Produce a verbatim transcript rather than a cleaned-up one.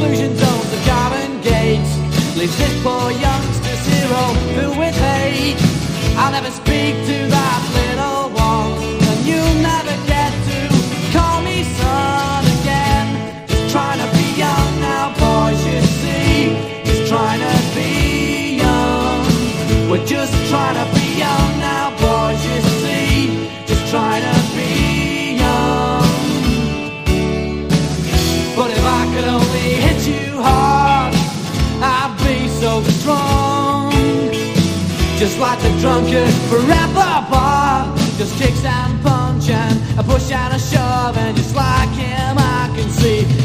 exclusion zones of garden gates leaves this poor youngster zero filled with hate. I'll never speak to that little one, and you'll never get to call me son again. Just trying to be young now, boys, you see. Just trying to be young. We're just trying to be young now, boys, you see. Just trying to be young. But if I could only hit you hard, I'd be so strong. Just like the drunkard forever bar, just kicks and punch and a push and a shove, and just like him I can see